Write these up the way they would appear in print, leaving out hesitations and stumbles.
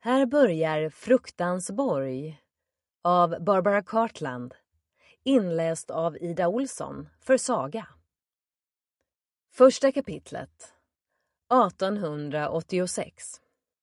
Här börjar Fruktansborg av Barbara Cartland, inläst av Ida Olsson för Saga. Första kapitlet, 1886.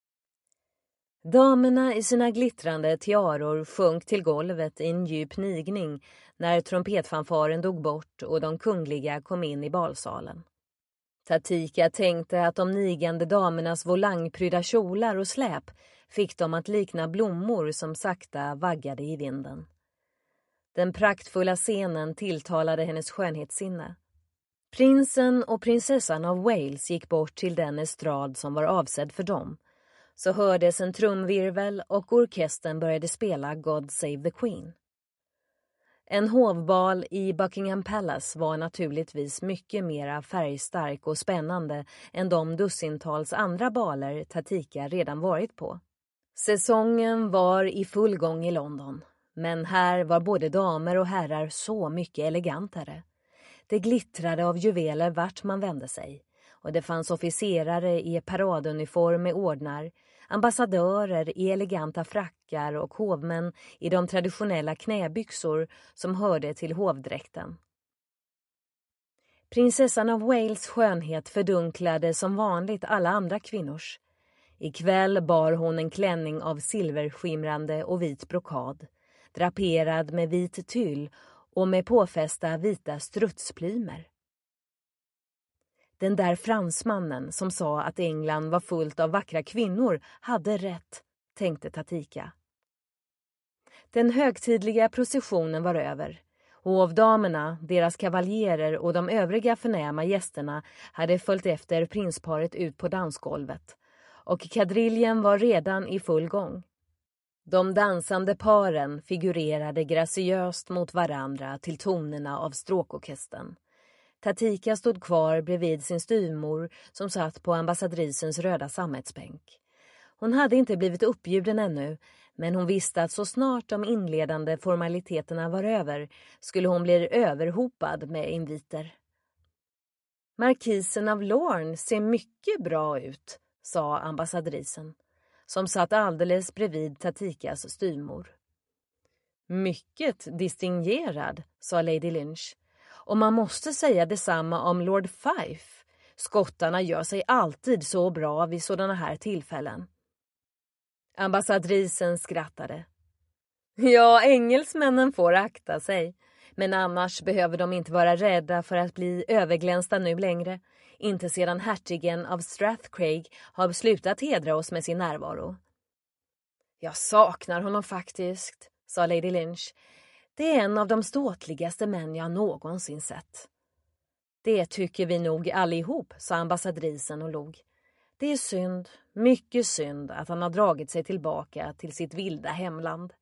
Damerna i sina glittrande tiaror sjönk till golvet i en djup nigning när trumpetfanfaren dog bort och de kungliga kom in i balsalen. Tatika tänkte att de nigande damernas volangprydda kjolar och släp fick dem att likna blommor som sakta vaggade i vinden. Den praktfulla scenen tilltalade hennes skönhetssinne. Prinsen och prinsessan av Wales gick bort till den estrad som var avsedd för dem. Så hördes en trumvirvel och orkestern började spela God Save the Queen. En hovbal i Buckingham Palace var naturligtvis mycket mera färgstark och spännande än de dussintals andra baler Tatika redan varit på. Säsongen var i full gång i London, men här var både damer och herrar så mycket elegantare. Det glittrade av juveler vart man vände sig, och det fanns officerare i paraduniform med ordnar, ambassadörer i eleganta frackar och hovmän i de traditionella knäbyxor som hörde till hovdräkten. Prinsessan av Wales skönhet fördunklade som vanligt alla andra kvinnors. Ikväll bar hon en klänning av silverskimrande och vit brokad, draperad med vit tyll och med påfästa vita strutsplymer. Den där fransmannen som sa att England var fullt av vackra kvinnor hade rätt, tänkte Tatika. Den högtidliga processionen var över. Hovdamerna, deras kavaljerer och de övriga förnäma gästerna hade följt efter prinsparet ut på dansgolvet, och kadriljen var redan i full gång. De dansande paren figurerade graciöst mot varandra till tonerna av stråkorkestern. Tatika stod kvar bredvid sin styvmor som satt på ambassadrisens röda sammetsbänk. Hon hade inte blivit uppbjuden ännu, men hon visste att så snart de inledande formaliteterna var över skulle hon bli överhopad med inviter. Markisen av Lorne ser mycket bra ut, sa ambassadrisen, som satt alldeles bredvid Tatikas styvmor. Mycket distingerad, sa Lady Lynch. Och man måste säga detsamma om Lord Fife. Skottarna gör sig alltid så bra vid sådana här tillfällen. Ambassadrisen skrattade. Ja, engelsmännen får akta sig. Men annars behöver de inte vara rädda för att bli överglänsta nu längre. Inte sedan hertigen av Strathcraig har slutat hedra oss med sin närvaro. Jag saknar honom faktiskt, sa Lady Lynch. Det är en av de ståtligaste män jag någonsin sett. Det tycker vi nog allihop, sa ambassadrisen och log. Det är synd, mycket synd att han har dragit sig tillbaka till sitt vilda hemland.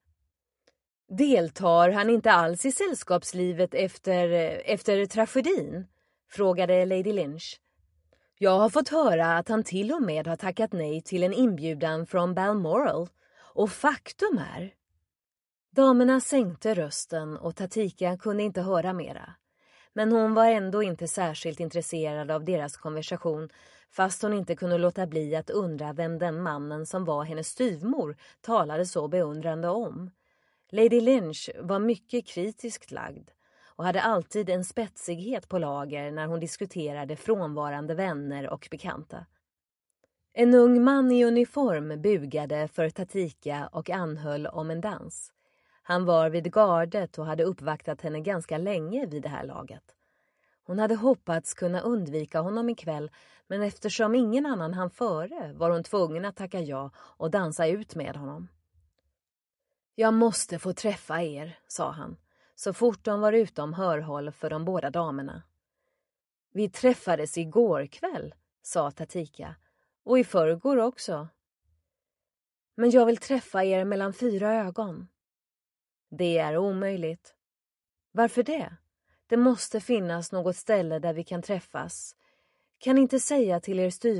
Deltar han inte alls i sällskapslivet efter tragedin? Frågade Lady Lynch. Jag har fått höra att han till och med har tackat nej till en inbjudan från Balmoral. Och faktum är... Damerna sänkte rösten och Tatika kunde inte höra mera. Men hon var ändå inte särskilt intresserad av deras konversation, fast hon inte kunde låta bli att undra vem den mannen som var hennes styvmor talade så beundrande om. Lady Lynch var mycket kritiskt lagd och hade alltid en spetsighet på lager när hon diskuterade frånvarande vänner och bekanta. En ung man i uniform bugade för Tatika och anhöll om en dans. Han var vid gardet och hade uppvaktat henne ganska länge vid det här laget. Hon hade hoppats kunna undvika honom ikväll, men eftersom ingen annan hann före var hon tvungen att tacka ja och dansa ut med honom. Jag måste få träffa er, sa han, så fort de var utom hörhåll för de båda damerna. Vi träffades igår kväll, sa Tatika, och i förrgår också. Men jag vill träffa er mellan 4 ögon. Det är omöjligt. Varför det? Det måste finnas något ställe där vi kan träffas. Kan inte säga till er styvmor